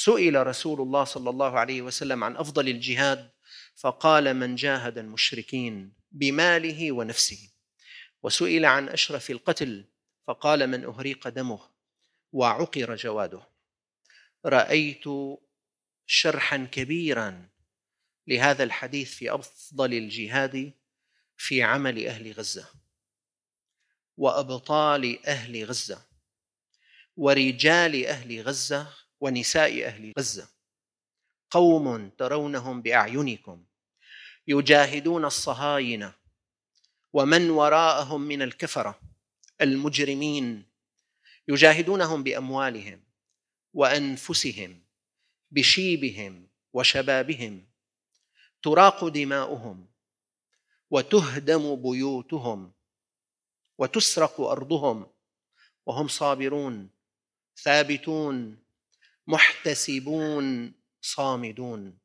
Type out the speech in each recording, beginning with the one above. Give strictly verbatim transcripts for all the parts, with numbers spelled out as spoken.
سئل رسول الله صلى الله عليه وسلم عن أفضل الجهاد فقال: من جاهد المشركين بماله ونفسه. وسئل عن أشرف القتل فقال: من أهريق دمه وعقر جواده. رأيت شرحا كبيرا لهذا الحديث في أفضل الجهاد في عمل أهل غزة وأبطال أهل غزة ورجال أهل غزة ونساء أهل غزة. قوم ترونهم بأعينكم يجاهدون الصهاينة ومن وراءهم من الكفرة المجرمين، يجاهدونهم بأموالهم وأنفسهم بشيبهم وشبابهم، تراق دماؤهم وتهدم بيوتهم وتسرق أرضهم وهم صابرون ثابتون محتسبون صامدون.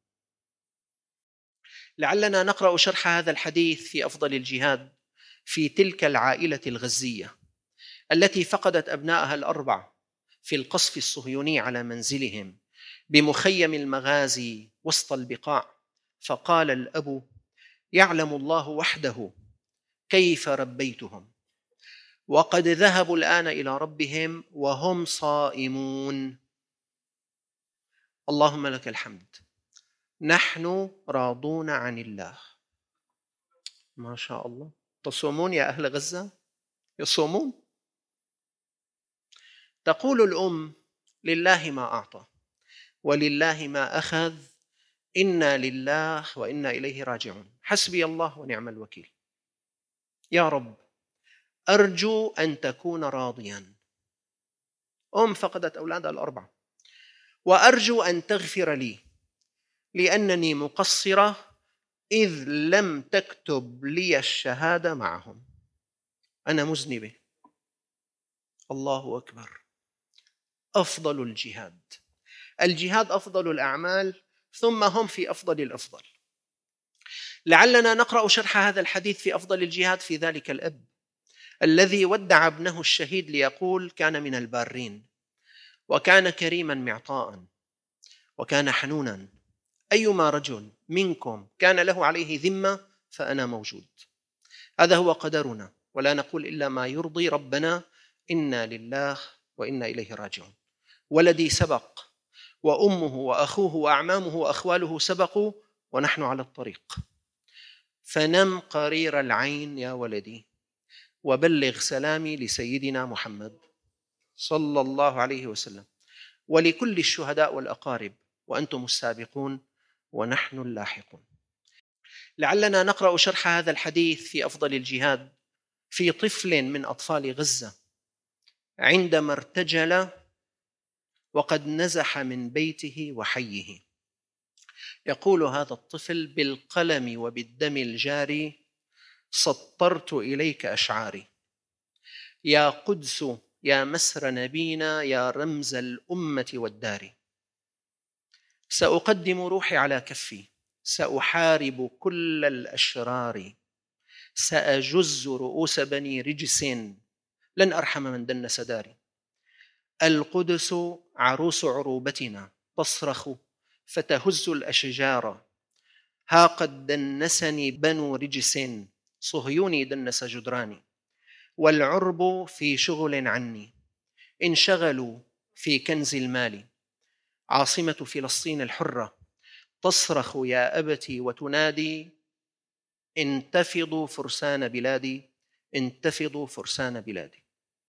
لعلنا نقرأ شرح هذا الحديث في أفضل الجهاد في تلك العائلة الغزية التي فقدت أبنائها الأربع في القصف الصهيوني على منزلهم بمخيم المغازي وسط البقاع. فقال الأب: يعلم الله وحده كيف ربيتهم، وقد ذهبوا الآن إلى ربهم وهم صائمون. اللهم لك الحمد، نحن راضون عن الله. ما شاء الله. تصومون يا أهل غزة؟ يصومون. تقول الأم: لله ما أعطى ولله ما أخذ، إنا لله وإنا إليه راجعون، حسبي الله ونعم الوكيل. يا رب أرجو أن تكون راضيا. أم فقدت أولادها الأربعة، وأرجو أن تغفر لي لأنني مقصرة إذ لم تكتب لي الشهادة معهم. أنا مذنبة. الله أكبر. أفضل الجهاد. الجهاد أفضل الأعمال، ثم هم في أفضل الأفضل. لعلنا نقرأ شرح هذا الحديث في أفضل الجهاد في ذلك الأب الذي ودع ابنه الشهيد ليقول: كان من البارين وكان كريما معطاء وكان حنونا، أيما رجل منكم كان له عليه ذمة فأنا موجود. هذا هو قدرنا، ولا نقول إلا ما يرضي ربنا. إنا لله وإنا إليه راجعون. ولدي سبق، وأمه وأخوه وأعمامه وأخواله سبقوا، ونحن على الطريق. فنم قرير العين يا ولدي، وبلغ سلامي لسيدنا محمد صلى الله عليه وسلم ولكل الشهداء والأقارب، وأنتم السابقون ونحن اللاحقون. لعلنا نقرأ شرح هذا الحديث في أفضل الجهاد في طفل من أطفال غزة عندما ارتجل وقد نزح من بيته وحيه. يقول هذا الطفل: بالقلم وبالدم الجاري سطرت إليك أشعاري، يا قدس يا مسر نبينا يا رمز الأمة والدار. سأقدم روحي على كفي، سأحارب كل الأشرار، سأجز رؤوس بني رجس، لن أرحم من دنس داري. القدس عروس عروبتنا تصرخ فتهز الأشجار، ها قد دنسني بنو رجس، صهيوني دنس جدراني. والعرب في شغل عني، انشغلوا في كنز المال. عاصمة فلسطين الحرة تصرخ يا أبتي وتنادي: انتفضوا فرسان بلادي، انتفضوا فرسان بلادي.